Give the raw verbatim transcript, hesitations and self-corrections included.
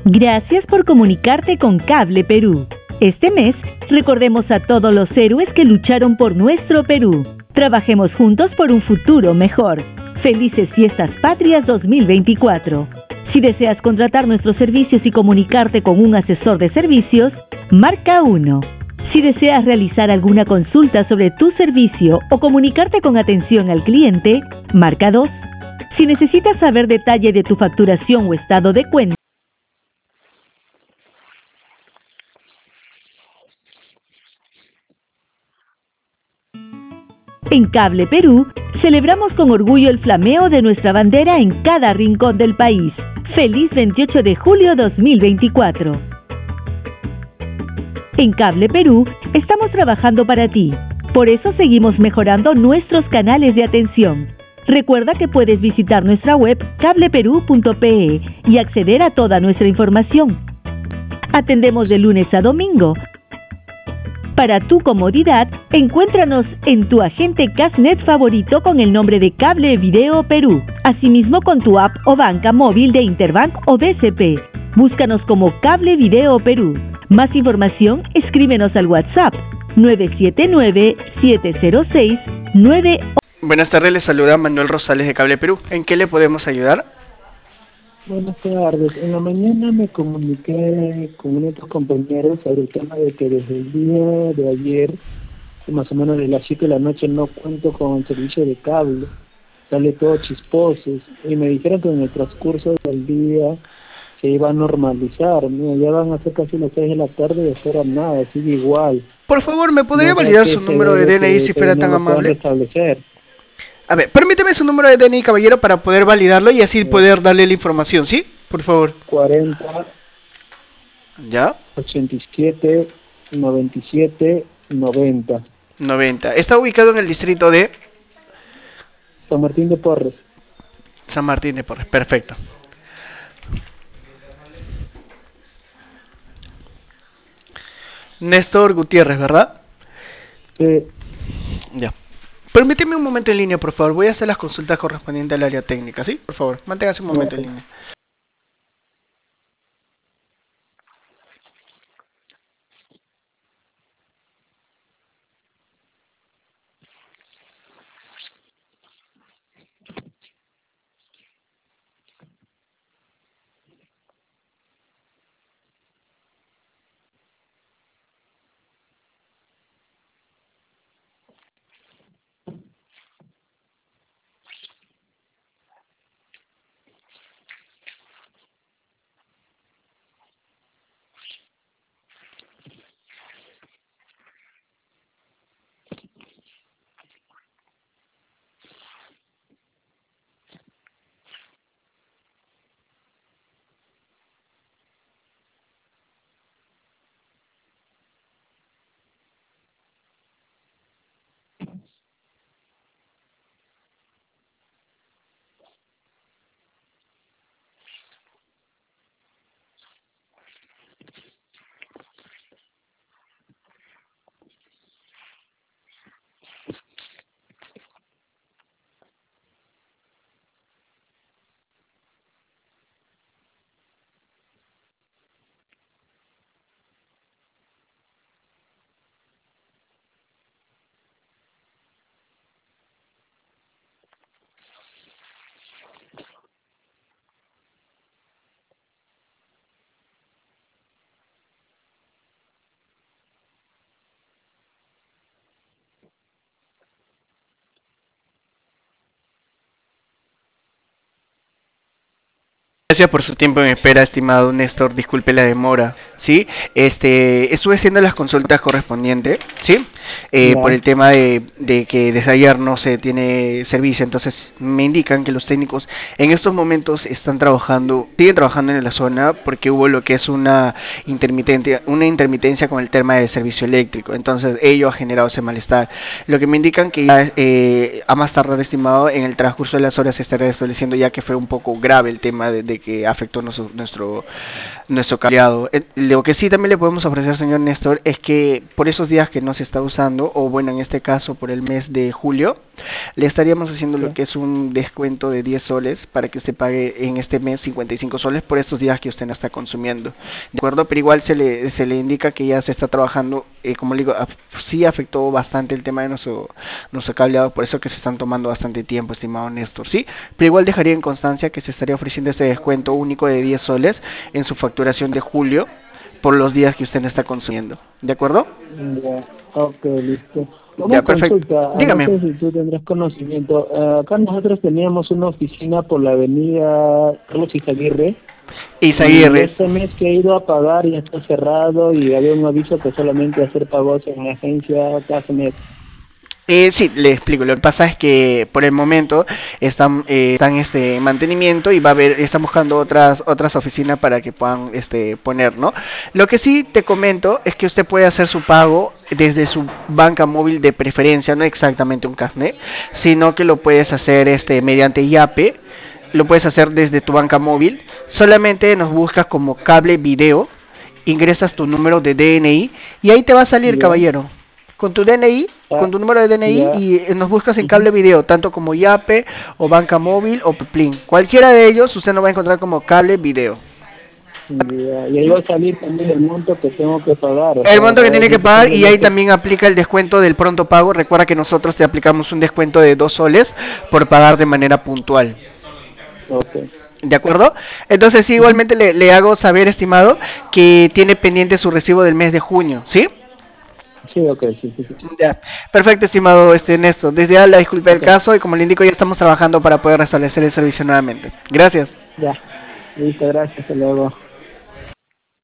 Gracias por comunicarte con Cable Perú. Este mes, recordemos a todos los héroes que lucharon por nuestro Perú. Trabajemos juntos por un futuro mejor. Felices Fiestas Patrias dos mil veinticuatro. Si deseas contratar nuestros servicios y comunicarte con un asesor de servicios, marca uno. Si deseas realizar alguna consulta sobre tu servicio o comunicarte con atención al cliente, marca dos. Si necesitas saber detalle de tu facturación o estado de cuenta, en Cable Perú, celebramos con orgullo el flameo de nuestra bandera en cada rincón del país. ¡Feliz veintiocho de julio dos mil veinticuatro! En Cable Perú, estamos trabajando para ti. Por eso seguimos mejorando nuestros canales de atención. Recuerda que puedes visitar nuestra web cable perú punto pe y acceder a toda nuestra información. Atendemos de lunes a domingo. Para tu comodidad, encuéntranos en tu agente Casnet favorito con el nombre de Cable Video Perú. Asimismo con tu app o banca móvil de Interbank o B C P. Búscanos como Cable Video Perú. Más información, escríbenos al WhatsApp nueve siete nueve, siete cero seis, nueve. Buenas tardes, les saluda Manuel Rosales de Cable Perú. ¿En qué le podemos ayudar? Buenas tardes. En la mañana me comuniqué con uno de tus compañeros sobre el tema de que desde el día de ayer, más o menos de las siete de la noche, no cuento con el servicio de cable. Sale todo chisposo. Y me dijeron que en el transcurso del día se iba a normalizar. Mira, ya van a ser casi las seis de la tarde y espera nada, sigue igual. Por favor, ¿me podría No sé validar qué su se número de debe D N I que- si que fuera no tan lo puedan amable? restablecer. A ver, permíteme su número de D N I, caballero, para poder validarlo y así poder darle la información, ¿sí? Por favor. cuarenta, ¿Ya? ochenta y siete, noventa y siete, noventa. noventa. Está ubicado en el distrito de San Martín de Porres. San Martín de Porres. Perfecto. Néstor Gutiérrez, ¿verdad? Eh, Ya. Permíteme un momento en línea, por favor. Voy a hacer las consultas correspondientes al área técnica, ¿sí? Por favor, manténgase un momento en línea. Gracias por su tiempo en espera, estimado Néstor. Disculpe la demora, ¿sí? Este, estuve haciendo las consultas correspondientes, ¿sí? Eh, Ya. por el tema de, de que desde ayer no se tiene servicio, entonces me indican que los técnicos en estos momentos están trabajando, siguen trabajando en la zona porque hubo lo que es una intermitencia, una intermitencia con el tema del servicio eléctrico, entonces ello ha generado ese malestar. Lo que me indican que ya, eh, a más tardar, estimado, en el transcurso de las horas se estará estableciendo, ya que fue un poco grave el tema de, de que afectó nuestro nuestro, nuestro cableado. Eh, Lo que sí también le podemos ofrecer, señor Néstor, es que por esos días que no se está usando, o bueno, en este caso por el mes de julio, le estaríamos haciendo Ya. lo que es un descuento de diez soles para que usted pague en este mes cincuenta y cinco soles por estos días que usted no está consumiendo. ¿De acuerdo? Pero igual se le, se le indica que ya se está trabajando, eh, como le digo, af- sí afectó bastante el tema de nuestro, nuestro cableado, por eso que se están tomando bastante tiempo, estimado Néstor, ¿sí? Pero igual dejaría en constancia que se estaría ofreciendo este descuento único de diez soles en su facturación de julio por los días que usted no está consumiendo. ¿De acuerdo? Ya, ok, listo. Una Ya, perfecto. consulta, ah, no Dígame. sé si tú tendrás conocimiento. Ah, acá nosotros teníamos una oficina por la avenida Carlos Izaguirre y Isaguirre. este mes que he ido a pagar ya está cerrado y había un aviso que solamente hacer pagos en la agencia cada mes. Eh, sí, le explico. Lo que pasa es que por el momento están, eh, están este, en mantenimiento y va a haber, están buscando otras otras oficinas para que puedan este, poner, ¿no? Lo que sí te comento es que usted puede hacer su pago desde su banca móvil de preferencia, no exactamente un carnet, sino que lo puedes hacer este, mediante Yape, lo puedes hacer desde tu banca móvil. Solamente nos buscas como cable video, ingresas tu número de D N I y ahí te va a salir, Ya, caballero. Con tu D N I, ah, con tu número de D N I ya, y eh, nos buscas en ujú, cable video, tanto como Yape o Banca Móvil o Peplin. Cualquiera de ellos usted nos va a encontrar como cable video. ya. Y ahí va a salir también el monto que tengo que pagar, o El sea, monto que va a tiene que decir que pagar tengo y ya ahí que... también aplica el descuento del pronto pago. Recuerda que nosotros te aplicamos un descuento de dos soles por pagar de manera puntual. Ok. ¿De acuerdo? Entonces sí, Ujú. igualmente le, le hago saber, estimado, que tiene pendiente su recibo del mes de junio, ¿sí? Sí, ok, sí, sí, sí. Ya, perfecto, estimado este Néstor. Desde ya la disculpa del Ok, caso y como le indico, ya estamos trabajando para poder restablecer el servicio nuevamente. Gracias. ya. Listo, gracias, hasta luego.